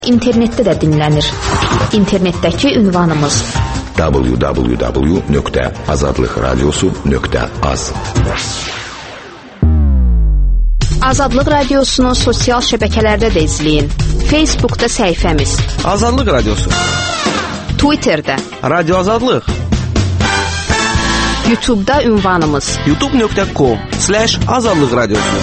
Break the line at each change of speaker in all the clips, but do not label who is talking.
İnternetdə də dinlənir. İnternetdəki ünvanımız www.azadlıqradiosu.az. Azadlıq Radiosunu sosial şəbəkələrdə də izləyin. Facebookda səhifəmiz
Azadlıq Radiosu,
Twitterdə
Radio Azadlıq,
YouTube'da ünvanımız
youtube.com/Azadlıq Radiosu.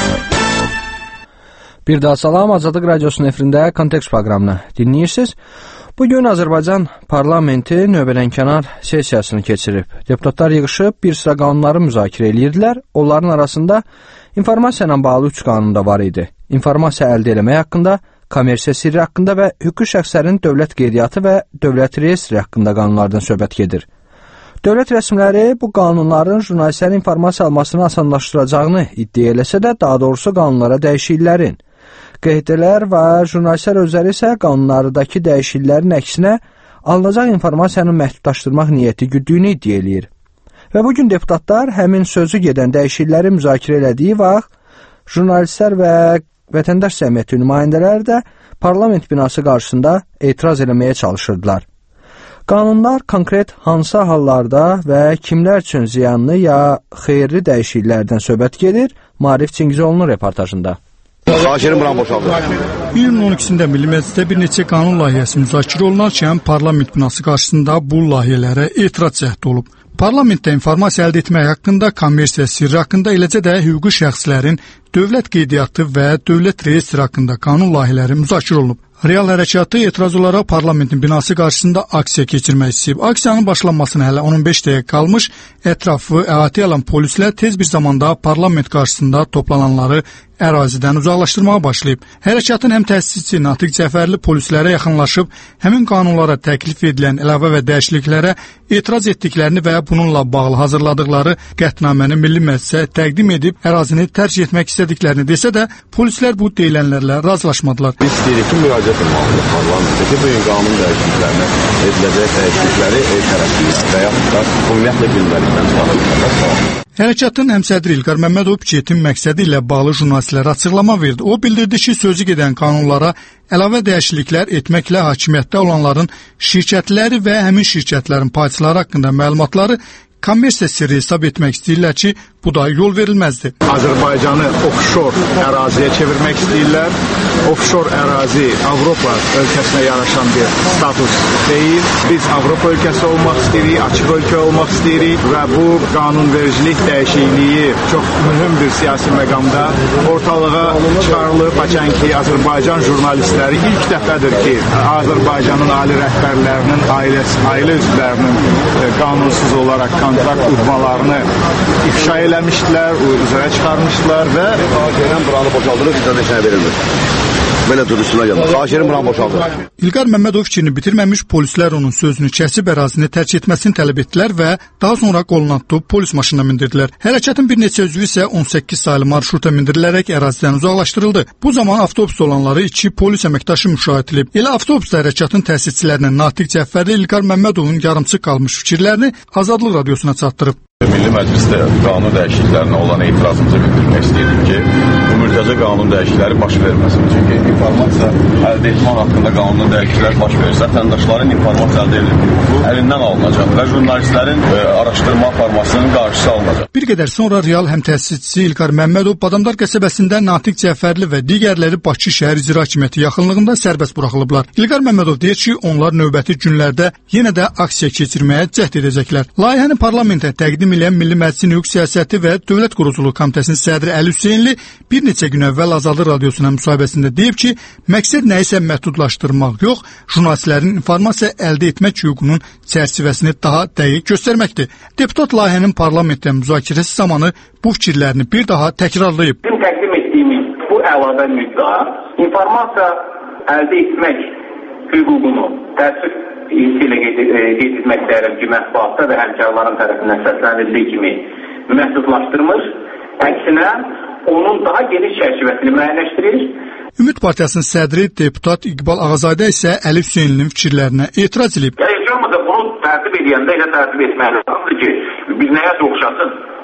Bir daha salam, Azadlıq Radiosunun efirində Kontekst proqramını dinləyirsiniz. Bugün Azərbaycan parlamenti növbədənkənar sessiyasını keçirib. Deputatlar yığışıb bir sıra qanunları müzakirə edirdilər. Onların arasında informasiya ilə bağlı 3 qanun da var idi. İnformasiya əldə etmək haqqında, kommersiya sirri haqqında və hüquqi şəxslərin dövlət qeydiyyatı və dövlət reyestri haqqında qanunlardan söhbət gedir. Dövlət rəsmiləri bu qanunların jurnalistlərin informasiya almasını asanlaşdıracağını iddia eləsə də, daha doğrusu qanunlara dəyişikliklərin, qeydlər və jurnalistlər özləri isə qanunlardakı dəyişikliklərin əksinə alınacaq informasiyanı məhdudlaşdırmaq niyyəti güddüyünü iddia eləyir. Və bugün deputatlar həmin sözü gedən dəyişiklikləri müzakirə elədiyi vaxt jurnalistlər və vətəndaş cəmiyyəti nümayəndələri də parlament binası qarşısında etiraz eləməyə çalışırdılar. Qanunlar konkret hansı hallarda və kimlər üçün ziyanlı ya xeyirli dəyişikliklərdən söhbət gedir? Maarif Çingizoğlu'nun reportajında.
Xahişim buranı boşaldır.
İyulun 12-də Milli Məclisdə bir neçə qanun layihəsi müzakirə olunarkən parlament binası qarşısında bu layihələrə etiraz cəhdi olub. Parlamentdə informasiya əldə etmək haqqında, kommersiya sirri haqqında, eləcə də hüquqi şəxslərin dövlət qeydiyyatı və dövlət reyestri haqqında qanun layihələri müzakirə olunub. Real hərəkatı etiraz olaraq parlamentin binası qarşısında aksiya keçirmək istəyib. Aksiyanın başlanmasına hələ 15 dəqiqə qalmış, ətrafı əhatə alan polislər tez bir zamanda parlament qarşısında toplananları ərazidən uzaqlaşdırmağa başlayıb. Hərəkatın həm təsisçisi Natiq Cəfərli polislərə yaxınlaşıb, həmin qanunlara təklif edilən əlavə və dəyişikliklərə etiraz etdiklərini və bununla bağlı hazırladıqları qətnaməni Milli Məclisə təqdim edib ərazini tərk etmək istədiklərini desə də, polislər bu deyilənlərlə razılaşmadılar.
Biz istəyirik ki, müraciət etməkdir parlamentdəki bu gün qanun dəyişikliklərinə ediləcək dəyişiklikləri tərəfləyir və yaxud da ümumiyyətlə bilmədikdən çıxarılırlar.
Hərəkatın həmsədri İlqar Məmmədov Piçetin məqsədi ilə bağlı jurnalistlərə açıqlama verdi. O bildirdi ki, sözü gedən qanunlara əlavə dəyişikliklər etməklə hakimiyyətdə olanların şirkətləri və həmin şirkətlərin payçıları haqqında məlumatları kommersiya sirri hesab etmək istəyirlər ki, bu da yol verilməzdir.
Azərbaycanı offshore əraziyə çevirmək istəyirlər. Offshore ərazi Avropa ölkəsinə yaraşan bir status deyil. Biz Avropa ölkəsi olmaq istəyirik, açıq ölkə olmaq istəyirik və bu qanunvericilik dəyişikliyi çox mühüm bir siyasi məqamda ortalığa çıxarılıb. Haçan ki, Azərbaycan jurnalistləri ilk dəfədir ki, Azərbaycanın ali rəhbərlərinin, ailə üzvlərinin qanunsuz olaraq kontrakt udmalarını ifşa eləmişdilər, üzərə çıxarmışdılar və
Xahişim buranı boşaldırıb, bizdən heç nə verilmir. Belə duruşuna gəldi. Xahişim buranı boşaldır.
İlqar Məmmədov fikrini bitirməmiş polislər onun sözünü kəsib ərazini tərk etməsini tələb etdilər və daha sonra qoluna tutub polis maşınına mindirdilər. Hərəkatın bir neçə üzvü isə 18 saylı marşruta mindirilərək ərazidən uzaqlaşdırıldı. Bu zaman avtobusda olanları 2 polis əməkdaşı müşahidə edilib. Elə avtobusda hərəkatın təsisçilərindən Natiq Cəfərli İlqar Məmmədovun yarımçıq qalmış fikirlərini Azadlıq Radiosuna çatdırıb.
Milli Məclisdə qanun dəyişikliklərinə olan etirazımızı bildirmək istəyirdik ki, bu mürtəzə qanun dəyişiklikləri baş verməsin. Çünki informasiya əldə etmək haqqında qanun dəyişiklikləri baş verirsə, vətəndaşların informasiya əldə edildiyi əlindən alınacaq və jurnalistlərin araşdırma aparmasının qarşısı alınacaq.
Bir qədər sonra real həm təsisçisi İlqar Məmmədov Badamdar qəsəbəsində Natiq Cəfərli və digərləri Bakı şəhər icra hakimiyyəti yaxınlığında sərbəst buraxılıblar. İlqar Məmmədov deyir ki, onlar növbəti günlərdə yenə də aksiya keçirməyə cəhd edəcəklər. Layihəni parlamentə təqdim edən Milli Məclisin Hüquq Siyasəti və Dövlət Quruculuq Komitəsinin sədri Əli Hüseynli bir neçə gün əvvəl Azadlıq Radiosuna müsahibəsində deyib ki, məqsəd nəyisə məhdudlaşdırmaq yox, jurnalistlərin informasiya əldə etmək hüququnun çərçivəsini daha dəqiq göstərməkdir. Deputat layihənin parlamentdə müzakirəsi zamanı bu fikirlərini bir daha təkrarlayıb.
Bizim təqdim etdiyimiz bu əlavə müdda informasiya əldə etmək hüququnu təəssüf ilə qeyd etmək istəyirəm ki, mətbuatda və həmkarların tərəfindən səslənildiyi kimi məhdudlaşdırmır, əksinə onun daha geniş çərçivəsini müəyyənləşdirir.
Ümid Partiyasının sədri deputat İqbal Ağazadə isə Əli Hüseynlinin fikirlərinə etiraz edib.
Heç olmasa bunu tərtib edəndə elə tərtib etmək lazımdır ki, bir nəyə oxşasın.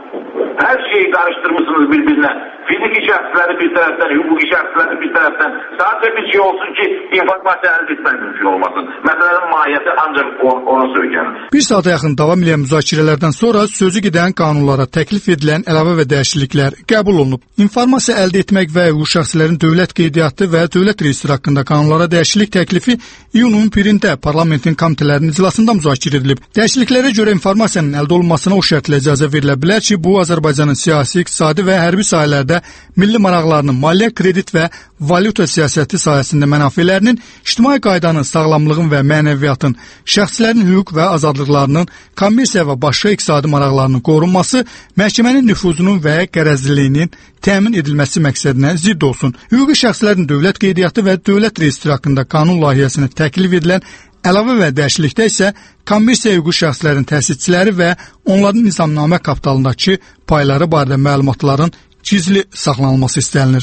Hər şeyi qarışdırmışsınız bir-birinə. Fiziki şəxsləri bir tərəfdən, hüquqi şəxsləri bir tərəfdən. Sadəcə bir şey olsun ki, informasiya əldə etmək mümkün olmasın. Məsələnin mahiyyəti ancaq ona söykənir.
Bir saata yaxın davam edən müzakirələrdən sonra sözü gedən qanunlara təklif edilən əlavə və dəyişikliklər qəbul olunub. İnformasiya əldə etmək və hüquq şəxslərin dövlət qeydiyyatı və dövlət reyestri haqqında qanunlara dəyişiklik təklifi iyunun 1-də parlamentin komitələrinin iclasında müzakirə edilib. Dəyişikliklərə görə informasiyanın əldə olunmasına o şərtlə icazə verilə bilər ki, bu Azərbaycanın siyasi, iqtisadi və hərbi sahələrdə milli maraqlarının, maliyyə, kredit və valyuta siyasəti sahəsində mənafelərinin, ictimai qaydanın, sağlamlığın və mənəviyyatın, şəxslərin hüquq və azadlıqlarının, kommersiya və başqa iqtisadi maraqlarının qorunması, məhkəmənin nüfuzunun və qərəzliliyinin təmin edilməsi məqsədinə zidd olsun. Hüquqi şəxslərin dövlət qeydiyyatı və dövlət reyestri haqqında qanun layihəsinə təklif edilən əlavə və dəyişiklikdə isə kommersiya hüquqi şəxslərin təsisçiləri və onların nizamnamə kapitalındakı payları barədə məlumatların gizli saxlanılması istənilir.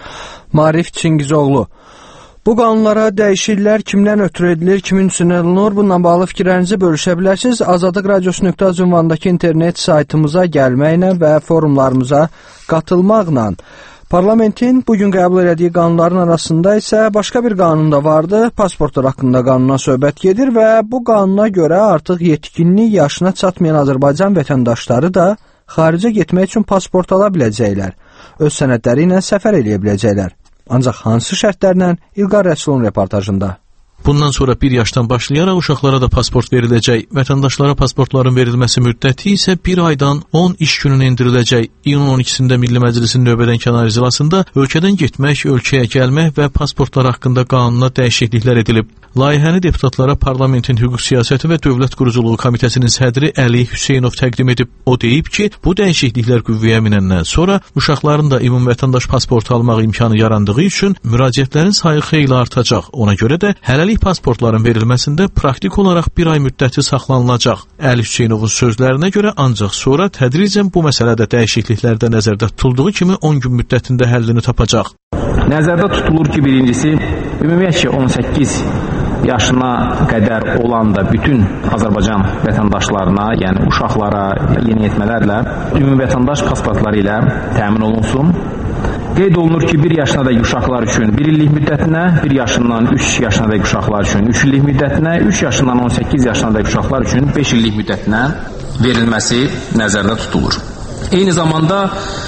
Marif Çingizoğlu: Bu qanunlara dəyişikliklər kimdən ötürü edilir, kimin üçün olunur? Bununla bağlı fikirlərinizi bölüşə bilərsiniz. Azadlıq Radiosu.az ünvanındakı internet saytımıza gəlməklə və forumlarımıza qatılmaqla. Parlamentin bugün qəbul elədiyi qanunların arasında isə başqa bir qanun da vardı. Pasportlar haqqında qanuna söhbət gedir və bu qanuna görə artıq yetkinlik yaşına çatmayan Azərbaycan vətəndaşları da xaricə getmək üçün pasport ala biləcəklər. Öz sənədləri ilə səfər eləyə biləcəklər. Ancaq hansı şərtlərlə? İlqar Rəsulun reportajında.
Bundan sonra 1 yaşdan başlayaraq uşaqlara da pasport veriləcək. Vətəndaşlara pasportların verilməsi müddəti isə 1 aydan 10 iş gününə endiriləcək. İyunun 12-sində Milli Məclisin növbədənkənar iclasında ölkədən getmək, ölkəyə gəlmək və pasportlar haqqında qanuna dəyişikliklər edilib. Layihəni deputatlara Parlamentin Hüquq Siyasəti və Dövlət Quruculuğu Komitəsinin sədri Əli Hüseynov təqdim edib. O deyib ki, bu dəyişikliklər qüvvəyə minəndən sonra uşaqların da ümumi vətəndaş pasportu almaq imkanı yarandığı üçün müraciətlərin sayı xeyli artacaq. Ona görə də hələlik pasportların verilməsində praktik olaraq 1 ay müddəti saxlanılacaq. Əli Hüseynovun sözlərinə görə ancaq sonra tədricən bu məsələdə dəyişikliklərdə nəzərdə tutulduğu kimi 10 gün müddətində həllini tapacaq.
Nəzərdə tutulur ki, birincisi, ümumiyyətcə 18 yaşına qədər olan da bütün Azərbaycan vətəndaşlarına, yəni uşaqlara yeniyetmələrlə ümumi vətəndaş pasportları ilə təmin olunsun. Qeyd olunur ki, 1 yaşınadək uşaqlar üçün 1 illik müddətinə, 1 yaşından 3 yaşınadək uşaqlar üçün 3 illik müddətinə, 3 yaşından 18 yaşınadək uşaqlar üçün 5 illik müddətinə verilməsi nəzərdə tutulur. Eyni zamanda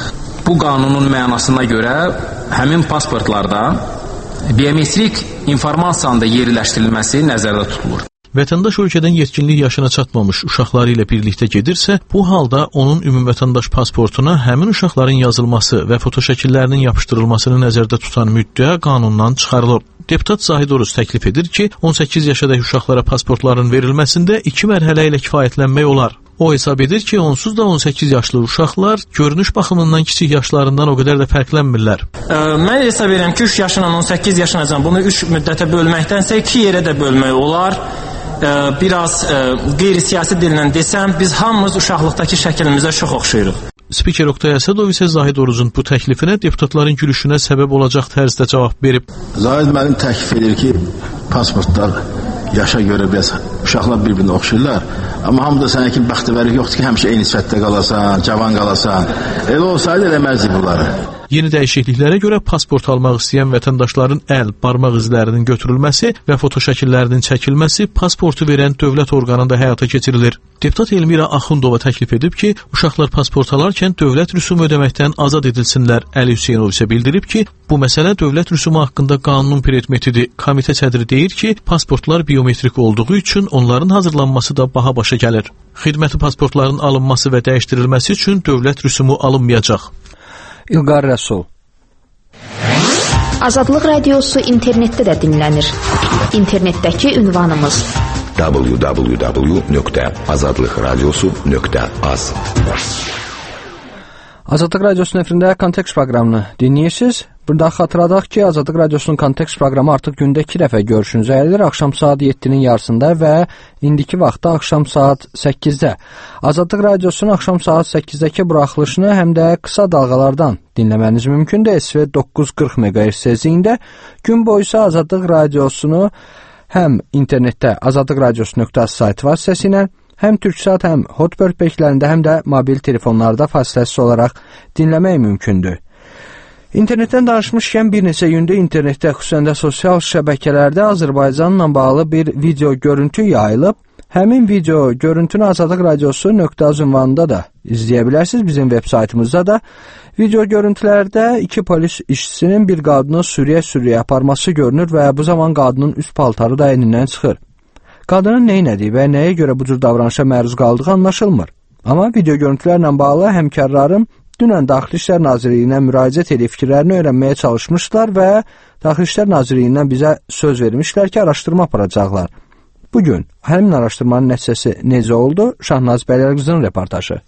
bu qanunun mənasına görə həmin pasportlarda biometrik informasiyanın da yerləşdirilməsi nəzərdə tutulur.
Vətəndaş ölkədən yetkinlik yaşına çatmamış uşaqları ilə birlikdə gedirsə, bu halda onun ümumvətəndaş pasportuna həmin uşaqların yazılması və fotoşəkillərinin yapışdırılmasını nəzərdə tutan müddəa qanundan çıxarılır. Deputat Zahid Oruz təklif edir ki, 18 yaşadakı uşaqlara pasportların verilməsində 2 mərhələ ilə kifayətlənmək olar. O hesab edir ki, onsuz da 18 yaşlı uşaqlar görünüş baxımından kiçik yaşlarından o qədər də fərqlənmirlər.
Mən hesab edirəm ki, 3 yaşından 18 yaşına bunu 3 müddətə bölməkdənsə 2 yerə də bölmək olar. Biraz qeyri-siyasi dillə desəm, biz hamımız uşaqlıqdakı şəklimizə çox oxşayırıq.
Spiker Oktay Əsədov isə Zahid Oruzun bu təklifine deputatların gülüşünə səbəb olacaq tərzdə cavab verib.
Zahid mənim təklif edir ki, pasportlar yaşa görə biraz uşaqlar bir-birinə oxşayırlar. Amma hamıda sənə kimi bəxtəvərlik yoxdur ki, həmişə eyni sifətdə qalasan, cavan qalasan. Elə olsaydı eləməzdik bunları.
Yeni dəyişikliklərə görə pasport almaq istəyən vətəndaşların əl, barmaq izlərinin götürülməsi və fotoşəkillərinin çəkilməsi pasportu verən dövlət orqanında həyata keçirilir. Deputat Elmira Axundova təklif edib ki, uşaqlar pasport alarkən dövlət rüsumu ödəməkdən azad edilsinlər. Əli Hüseynov isə bildirib ki, bu məsələ dövlət rüsumu haqqında qanunun predmetidir. Komitə sədri deyir ki, pasportlar biometrik olduğu üçün onların hazırlanması da baha başa gəlir. Xidməti pasportların alınması və dəyişdirilməsi üçün dövlət rüsumu alınmayacaq.
İlqar Rəsul.
Azadlıq Radiosu internetdə də dinlənir. İnternetdəki ünvanımız
www.azadlıqradiosu.az.
Azadlıq Radiosunun efirində Kontekst proqramını dinləyirsiniz. Burada xatırladaq ki, Azadlıq Radiosunun Kontekst proqramı artıq gündə 2 dəfə görüşünüzə gəlir. Axşam saat 7-nin yarısında və indiki vaxtda axşam saat 8-də. Azadlıq Radiosunun axşam saat 8-dəki buraxılışını həm də qısa dalğalardan dinləməniz mümkündür. SV 940 MHz tezliyində. Gün boyu isə Azadlıq Radiosunu həm internetdə azadlıqradiosu.az saytı vasitəsilə, həm Türksat, həm Hotbird bəklərində, həm də mobil telefonlarda fasiləsiz olaraq dinləmək mümkündür. İnternetdən danışmışkən bir neçə gündür internetdə, xüsusən də sosial şəbəkələrdə Azərbaycanla bağlı bir video görüntü yayılıb. Həmin video görüntünü Azadlıq Radiosu.az ünvanında da izləyə bilərsiniz. Bizim veb saytımızda da video görüntülərdə iki polis işçisinin bir qadını sürüyə aparması görünür və bu zaman qadının üst paltarı da əynindən çıxır. Qadının nə etdiyi və nəyə görə bu cür davranışa məruz qaldığı anlaşılmır. Amma video görüntülərlə bağlı həmkarlarım dünən Daxili İşlər Nazirliyinə müraciət edib fikirlərini öyrənməyə çalışmışlar və Daxili İşlər Nazirliyindən bizə söz vermişlər ki, araşdırma aparacaqlar. Bugün həmin araşdırmanın nəticəsi necə oldu? Şahnaz Bələrqızın reportajı.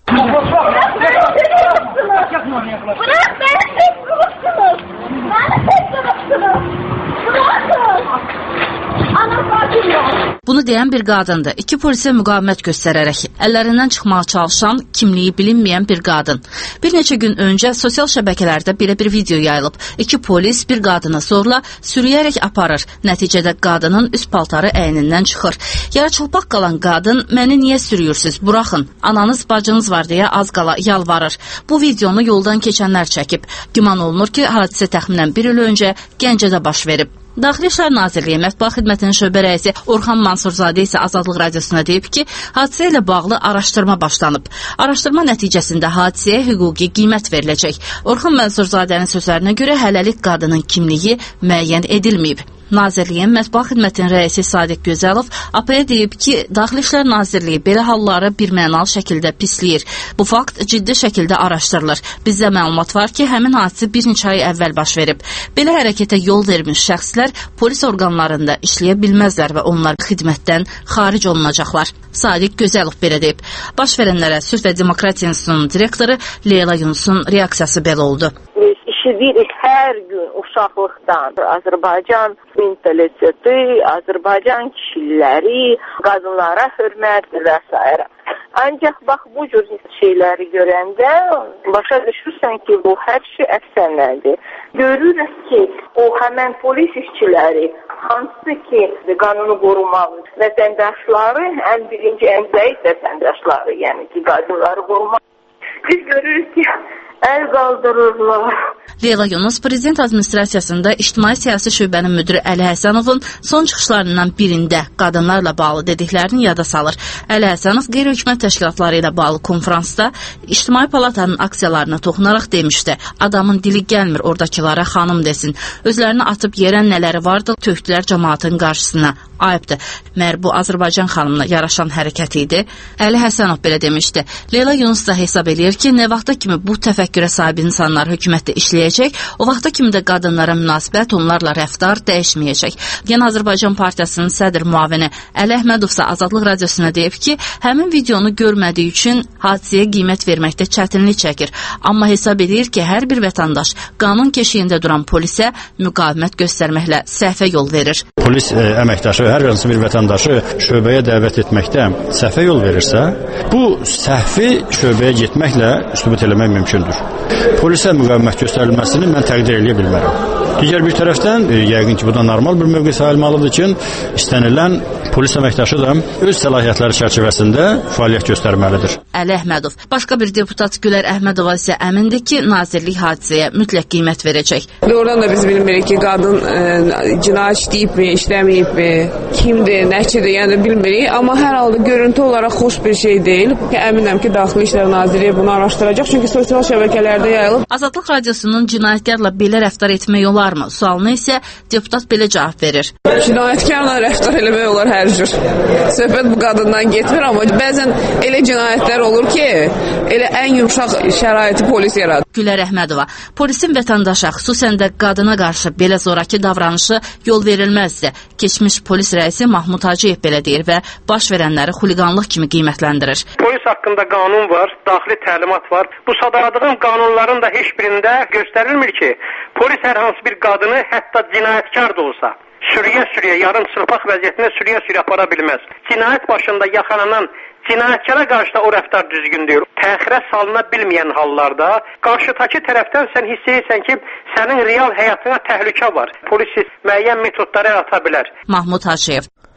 Bunu deyən bir qadındır. İki polisə müqavimət göstərərək əllərindən çıxmağa çalışan, kimliyi bilinməyən bir qadın. Bir neçə gün öncə sosial şəbəkələrdə belə bir video yayılıb. İki polis bir qadını zorla sürüyərək aparır. Nəticədə qadının üst paltarı əynindən çıxır. Yarıçılpaq qalan qadın, məni niyə sürüyürsünüz, buraxın, ananız, bacınız var deyə az qala yalvarır. Bu videonu yoldan keçənlər çəkib. Güman olunur ki, hadisə təxminən bir il öncə Gəncədə baş verib. Daxili İşlər Nazirliyi Mətbuat Xidmətinin şöbə rəisi Orxan Mansurzadə isə Azadlıq Radiosuna deyib ki, hadisə ilə bağlı araşdırma başlanıb. Araşdırma nəticəsində hadisəyə hüquqi qiymət veriləcək. Orxan Mansurzadənin sözlərinə görə hələlik qadının kimliyi müəyyən edilməyib. Nazirliyin Mətbuat Xidmətinin rəisi Sadiq Gözəlov APA-ya deyib ki, Daxili İşlər Nazirliyi belə halları birmənalı şəkildə pisləyir. Bu fakt ciddi şəkildə araşdırılır. Bizdə məlumat var ki, həmin hadisə bir neçə ay əvvəl baş verib. Belə hərəkətə yol vermiş şəxslər polis orqanlarında işləyə bilməzlər və onlar xidmətdən xaric olunacaqlar. Sadiq Gözəlov belə deyib. Baş verənlərə Sülh və Demokratiya İnstitutunun direktoru Leyla Yunusun reaksiyası belə oldu.
İşidirik hər gün uşaqlıqdan Azərbaycan mentaliteti, Azərbaycan kişiləri, qadınlara hörmət və s. Ancaq bax bu cür şeyləri görəndə başa düşürsən ki, bu hər şey əfsanədir. Görürük ki, o həmən polis işçiləri hansı ki qanunu qorumaq vətəndaşları, ən birinci, ən zəif vətəndaşları, yəni ki, qadınları qorumaq. Biz görürük ki, əl qaldırırlar.
Leyla Yunus Prezident Administrasiyasında İctimai Siyasi Şöbənin müdiri Əli Həsənovun son çıxışlarından birində qadınlarla bağlı dediklərini yada salır. Əli Həsənov qeyri-hökumət təşkilatları ilə bağlı konfransda İctimai Palatanın aksiyalarına toxunaraq demişdi. Adamın dili gəlmir oradakılara xanım desin. Özlərini atıb yerən nələri vardı, tökdülər cəmaatın qarşısına. Ayıbdır. Mər bu Azərbaycan xanımına yaraşan hərəkət idi. Əli Həsənov belə demişdi. Leyla Yunus da hesab eləyir ki, nə vaxta kimi bu təfəkkürə sahib insanlar hökumətdə işləyəcək, o vaxta kimi də qadınlara münasibət, onlarla rəftar dəyişməyəcək. Yeni Azərbaycan Partiyasının sədr müavini Əli Əhmədov isə Azadlıq Radiosuna deyib ki, həmin videonu görmədiyi üçün hadisəyə qiymət verməkdə çətinlik çəkir. Amma hesab edir ki, hər bir vətəndaş qanun keşiyində duran polisə müqavimət göstərməklə səhvə yol verir.
Polis əməkdaşı hər hansı bir vətəndaşı şöbəyə dəvət etməkdə səhvə yol verirsə, bu səhvi şöbəyə getməklə üstübut eləmək mümkündür. Polisə müqavimət göstərilməsini mən təqdir edə bilmərəm. Digər bir tərəfdən, yəqin ki, bu da normal bir mövqe sayılmalıdır ki, istənilən polis əməkdaşı da öz səlahiyyətləri çərçivəsində fəaliyyət göstərməlidir.
Əli Əhmədov. Başqa bir deputat Gülər Əhmədova isə əmindir ki, nazirlik hadisəyə mütləq qiymət verəcək.
Doğrudan da biz bilmirik ki, qadın cinayət işləyibmi, işləməyibmi, kimdir, nəçidir, yəni bilmirik. Amma hər halda görüntü olaraq xoş bir şey deyil. Əminəm ki, Daxili İşlər Nazirliyi bunu araşdıracaq, çünki sosial şəbəkələrdə yayılıb.
Azadlıq Radiosunun cinayətkarla belə rəftar etmək olarmı? Sualına isə deputat belə cavab verir.
Cinayətkarla rəftar eləmək olar hər cür. Söhbət bu qadından getmir, amma bəzən elə cinayətlər olur ki, elə ən yumşaq şəraiti polis yaradır.
Gülər Əhmədova. Polisin vətəndaşa, xüsusən də qadına qarşı belə zoraki davranışı yol verilməzdi. Keçmiş polis rəisi Mahmud Hacıyev belə deyir və baş verənləri xuliqanlıq kimi qiymətləndirir.
Polis haqqında qanun var, daxili təlimat var. Bu sadaladığım qanunların da heç birində göstərilmir ki, polis hər hansı bir qadını, hətta cinayətkar da olsa, sürüyə-sürüyə, yarım çılpaq vəziyyətində sürüyə-sürüyə apara bilməz. Cinayət başında yaxalanan cinayətkara qarşı da o rəftar düzgün deyil. Təxirə salına bilməyən hallarda qarşıdakı tərəfdən sən hiss edirsən ki, sənin real həyatına təhlükə var. Polis müəyyən metodları ata bilər.
Mahmud Hacıyev.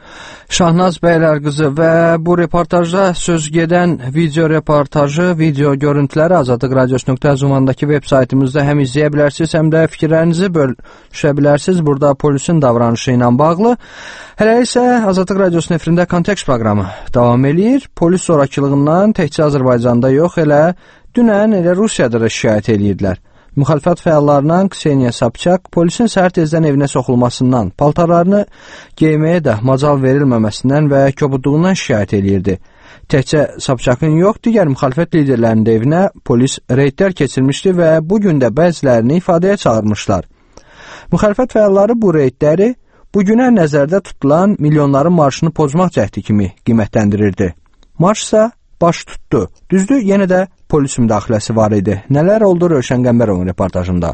Şahnaz Bəylərqızı və bu reportajda söz gedən video reportajı, video görüntüləri Azadlıq Radiosu.az-mandakı veb saytımızda həm izləyə bilərsiniz, həm də fikirlərinizi bölüşə bilərsiniz. Burada polisin davranışı ilə bağlı. Hələ isə Azadlıq Radiosu nefrində kontekst proqramı davam edir. Polis zorakılığından təkcə Azərbaycanda yox, elə dünən elə Rusiyada da şikayət edirdilər. Müxalifət fəallarından Kseniya Sobçak polisin səhər tezdən evinə soxulmasından, paltarlarını geyməyə də macal verilməməsindən və kobudluğundan şikayət edirdi. Təkcə Sobçakın yox, digər müxalifət liderlərinin də evinə polis reydlər keçirmişdi və bugün də bəzilərini ifadəyə çağırmışlar. Müxalifət fəalları bu reydləri bugünə nəzərdə tutulan milyonların marşını pozmaq cəhdi kimi qiymətləndirirdi. Marş isə baş tutdu. Düzdür, yenə də polis müdaxiləsi var idi. Nələr oldu Rövşən Qəmbərovun reportajında?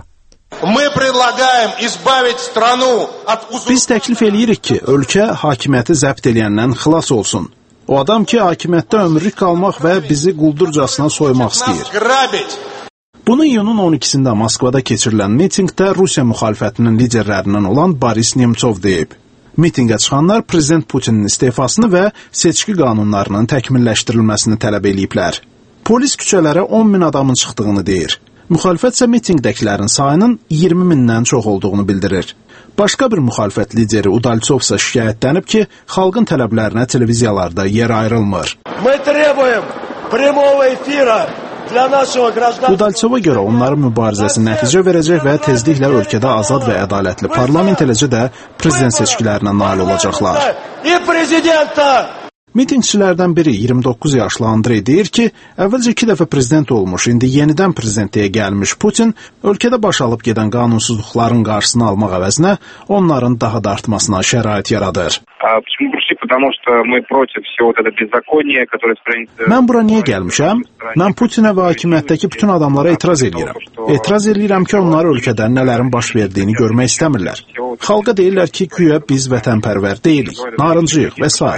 Biz təklif eləyirik ki, ölkə hakimiyyəti zəbt edəndən xilas olsun. O adam ki, hakimiyyətdə ömürlük qalmaq və bizi quldurcasına soymaq istəyir. Bunu iyunun 12-sində Moskvada keçirilən mitinqdə Rusiya müxalifətinin liderlərindən olan Boris Nemtsov deyib. Mitinqə çıxanlar Prezident Putinin istefasını və seçki qanunlarının təkmilləşdirilməsini tələb eləyiblər. Polis küçələrə 10.000 adamın çıxdığını deyir. Müxalifət isə mitinqdəkilərin sayının 20.000-dən çox olduğunu bildirir. Başqa bir müxalifət lideri Udaltsov isə şikayətlənib ki, xalqın tələblərinə televiziyalarda yer ayrılmır. Udaltsova görə onların mübarizəsi nəticə verəcək və tezliklə ölkədə azad və ədalətli parlament, eləcə də prezident seçkilərinə nail olacaqlar. Mitingçilərdən biri 29 yaşlı Andrey deyir ki, əvvəlcə 2 dəfə prezident olmuş, indi yenidən prezidentliyə gəlmiş Putin ölkədə baş alıb gedən qanunsuzluqların qarşısını almaq əvəzinə onların daha da artmasına şərait yaradır. Mən bura niyə gəlmişəm? Mən Putinə və hakimiyyətdəki bütün adamlara etiraz edirəm. Etiraz edirəm ki, onlar ölkədə nələrin baş verdiyini görmək istəmirlər. Xalqa deyirlər ki, güya biz vətənpərvər deyilik, narıncıyıq və s.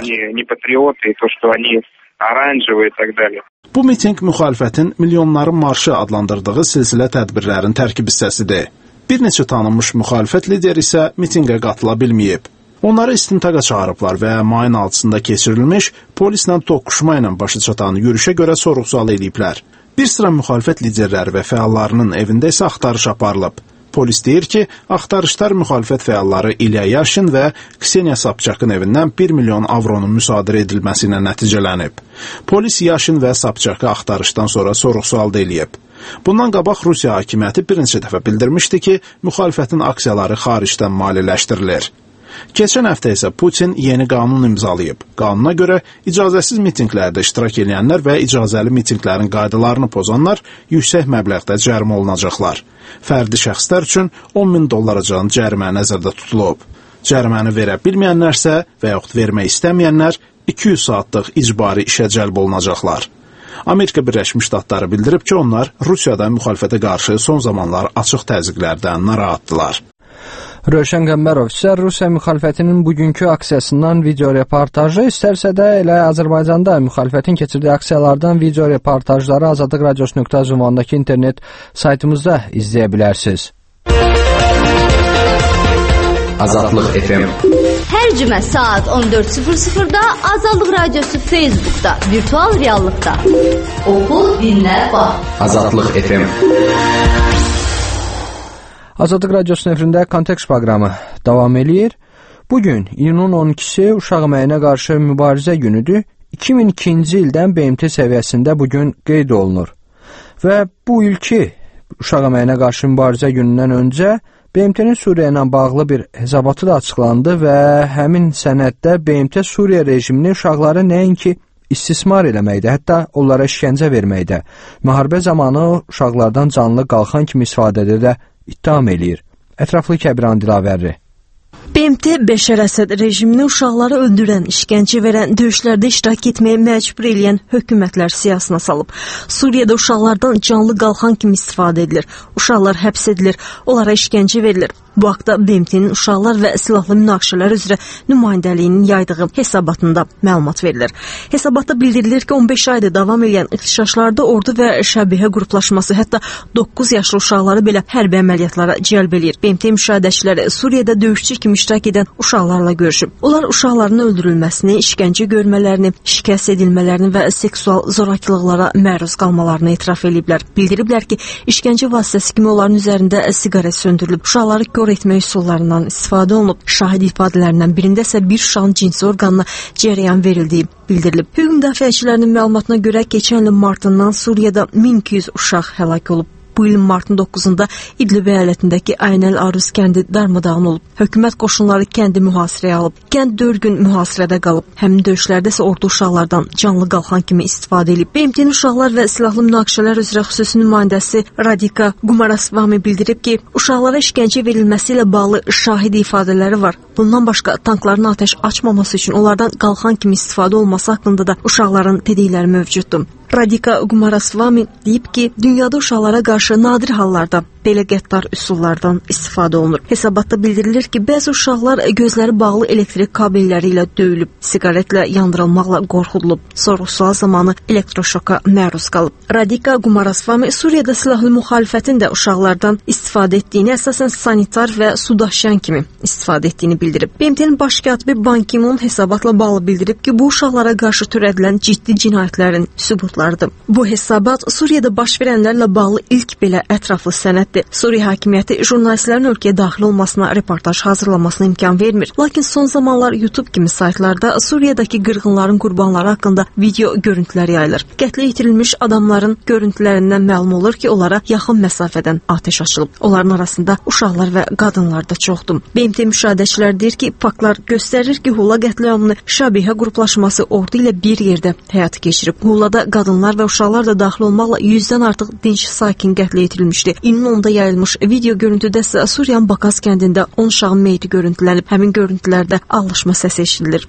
Bu miting müxalifətin milyonların marşı adlandırdığı silsilə tədbirlərin tərkib hissəsidir. Bir neçə tanınmış müxalifət lideri isə mitingə qatıla bilməyib. Onları istintaqa çağırıblar və mayın 6-sında keçirilmiş polislə toqquşma ilə başa çatan yürüşə görə sorğu-sual eləyiblər. Bir sıra müxalifət liderləri və fəallarının evində isə axtarış aparılıb. Polis deyir ki, axtarışlar müxalifət fəalları İlya Yaşin və Kseniya Sobçakın evindən 1 milyon avronun müsadirə edilməsi ilə nəticələnib. Polis Yaşin və Sobçakı axtarışdan sonra sorğu-sualda eləyib. Bundan qabaq Rusiya hakimiyyəti bir neçə dəfə bildirmişdi ki, müxalifətin aksiyaları xaricdən maliyyələşdirilir. Keçən həftə isə Putin yeni qanun imzalayıb. Qanuna görə icazəsiz mitinqlərdə iştirak edənlər və icazəli mitinqlərin qaydalarını pozanlar yüksək məbləğdə cərimə olunacaqlar. Fərdi şəxslər üçün $10.000 cərimə nəzərdə tutulub. Cəriməni verə bilməyənlərsə və yaxud vermək istəməyənlər 200 saatlıq icbari işə cəlb olunacaqlar. Amerika Birləşmiş Ştatları bildirib ki, onlar Rusiyada müxalifətə qarşı son zamanlar açıq təzyiqlərdən narahatdılar.
Rövşən Qəmbərov isə Rusiya müxalifətinin bugünkü aksiyasından video reportajı, istərsə də elə Azərbaycanda müxalifətin keçirdiyi aksiyalardan video reportajları Azadlıq Radiosu.az-mandakı internet saytımızda izləyə bilərsiniz.
Azadlıq FM. Hər cümə saat 14:00-da Azadlıq Radiosu Facebookda, virtual reallıqda. Oxu, dinlə, bax. Azadlıq FM.
Azadlıq Radiosu nefrində kontekst proqramı davam eləyir. Bugün iyunun 12-si uşaq əməyinə qarşı mübarizə günüdür. 2002-ci ildən BMT səviyyəsində bugün qeyd olunur. Və bu ilki uşaq əməyinə qarşı mübarizə günündən öncə BMT-nin Suriya ilə bağlı bir hesabatı da açıqlandı və həmin sənəddə BMT Suriya rejimini uşaqları nəinki istismar eləməkdə, hətta onlara işgəncə verməkdə, müharibə zamanı uşaqlardan canlı qalxan kimi istifadədə də ittiham eləyir. Ətraflı Kəbiran Dilavərli.
BMT Bəşər Əsəd rejimini uşaqları öldürən, işgəncə verən, döyüşlərdə iştirak etməyə məcbur eləyən hökumətlər siyasına salıb. Suriyada uşaqlardan canlı qalxan kimi istifadə edilir. Uşaqlar həbs edilir, onlara işgəncə verilir. Bu haqda BMT-nin uşaqlar və silahlı münaqişələr üzrə nümayəndəliyinin yaydığı hesabatında məlumat verilir. Hesabatda bildirilir ki, 15 ayda davam edən ixtişaşlarda ordu və şəbihə qruplaşması hətta 9 yaşlı uşaqları belə hərbi əməliyyatlara cəlb eləyir. BMT müşahidəçiləri Suriyada döyüşçü kimi iştirak edən uşaqlarla görüşüb. Onlar uşaqların öldürülməsini, işgəncə görmələrini, şikəst edilmələrini və seksual zorakılıqlara məruz qalmalarını etiraf ediblər. Bildiriblər ki, işgəncə vasitəsi kimi onların üzərində siqaret söndürülüb. Uşaqları kör etmək üsullarından istifadə olunub. Şahid ifadələrindən birində isə bir uşağın cinsi orqanına cərəyan verildiyi bildirilib. Hüquq müdafiəçilərinin məlumatına görə keçən ilin martından Suriyada 1200 uşaq həlak olub. Bu ilin martın 9-da İdlib əyalətindəki Aynəl Aruz kəndi darmadağın olub. Hökumət qoşunları kəndi mühasirəyə alıb. Kənd 4 gün mühasirədə qalıb. Həmin döyüşlərdə isə ordu uşaqlardan canlı qalxan kimi istifadə edib. BMT-nin uşaqlar və silahlı münaqişələr üzrə xüsusi nümayəndəsi Radika Gumarasvami bildirib ki, uşaqlara işgəncə verilməsi ilə bağlı şahid ifadələri var. Bundan başqa tankların atəş açmaması üçün onlardan qalxan kimi istifadə olması haqqında da uşaqların dedikləri mövcuddur. Radika Gumarasvami deyib ki, dünyada uşaqlara qarşı nadir hallarda belə qəddar üsullardan istifadə olunur. Hesabatda bildirilir ki, bəzi uşaqlar gözləri bağlı elektrik kabelləri ilə döyülüb, siqaretlə yandırılmaqla qorxudulub, sorğu-sual zamanı elektroşoka məruz qalıb. Radika Gumarasvami Suriyada silahlı müxalifətin də uşaqlardan istifadə etdiyini, əsasən sanitar və su daşıyan kimi istifadə etdiyini bildirib. BMT-nin baş katibi Ban Ki-moon hesabatla bağlı bildirib ki, bu uşaqlara qarşı törədilən ciddi cinayətlərin sübutlarıdır. Bu hesabat Suriyada baş verənlərlə bağlı ilk belə ətraflı sənəddir. Suriya hakimiyyəti jurnalistlərin ölkəyə daxil olmasına reportaj hazırlamasına imkan vermir. Lakin son zamanlar YouTube kimi saytlarda Suriyadakı qırğınların qurbanları haqqında video görüntülər yayılır. Qətlə yetirilmiş adamların görüntülərindən məlum olur ki, onlara yaxın məsafədən atəş açılıb. Onların arasında uşaqlar və qadınlar da çoxdur. BMT müşahidəçiləri deyir ki, faktlar göstərir ki, Hula qətliamını şəbihə qruplaşması ordu ilə bir yerdə həyata keçirib. Hulada qadınlar və uşaqlar da daxil olmaqla 100-dən artıq dinc sakin qətlə yetirilmişdi. İyunun 10-da yayılmış video görüntüdə isə Suriyanın Bakaz kəndində 10 uşağın meyti görüntülənib. Həmin görüntülərdə ağlaşma səsi eşidilir.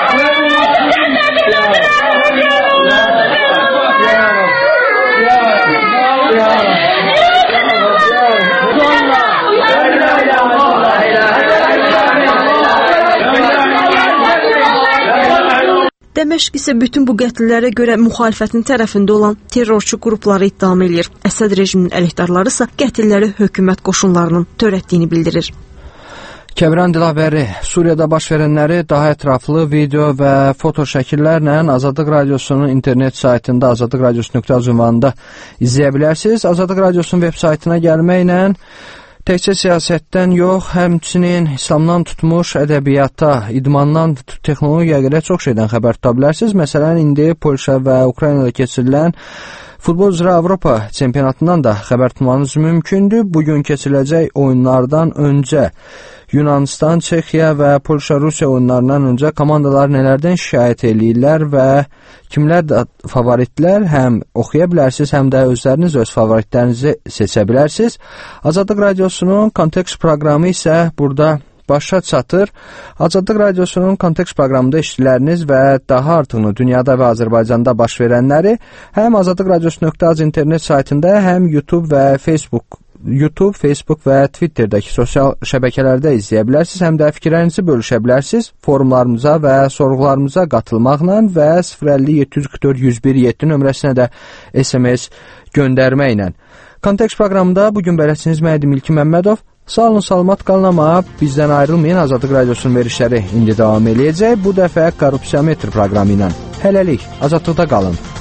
Dəməşq isə bütün bu qətllərə görə müxalifətin tərəfində olan terrorçu qrupları ittiham edir. Əsəd rejiminin əleyhdarları isə qətlləri hökumət qoşunlarının törətdiyini bildirir.
Kəbran Dilavəri Suriyada baş verənləri daha ətraflı video və foto şəkillərlə Azadlıq Radiosunun internet saytında azadlıqradiosu.az ünvanında izləyə bilərsiniz. Azadlıq Radiosunun veb saytına gəlməklə təkcə siyasətdən yox, həmçinin İslamdan tutmuş ədəbiyyata, idmandan texnologiyaya qədər çox şeydən xəbər tuta bilərsiniz. Məsələn, indi Polşa və Ukraynada keçirilən futbol üzrə Avropa çempionatından da xəbər tutmanız mümkündür. Bugün keçiriləcək oyunlardan öncə Yunanistan, Çexiya və Polşa-Rusiya oyunlarından öncə komandalar nələrdən şikayət eləyirlər və kimlər də favoritlər, həm oxuya bilərsiniz, həm də özləriniz öz favoritlərinizi seçə bilərsiniz. Azadlıq Radiosunun Kontekst proqramı isə burada başa çatır. Azadlıq Radiosunun Kontekst proqramında eşitdiləriniz və daha artığını dünyada və Azərbaycanda baş verənləri həm Azadlıq Radiosu.az internet saytında, həm YouTube, Facebook və Twitterdəki sosial şəbəkələrdə izləyə bilərsiniz, həm də fikirlərinizi bölüşə bilərsiniz. Forumlarımıza və sorğularımıza qatılmaqla və 050-744-101-7 nömrəsinə də SMS göndərməklə. Kontekst proqramında bugün bələdçiniz mənim İlki Məmmədov. Sağ olun, salamat qalın, amma bizdən ayrılmayın. Azadlıq Radiosunun verişləri indi davam eləyəcək. Bu dəfə Korrupsiyametr proqramı ilə. Hələlik, azadlıqda qalın.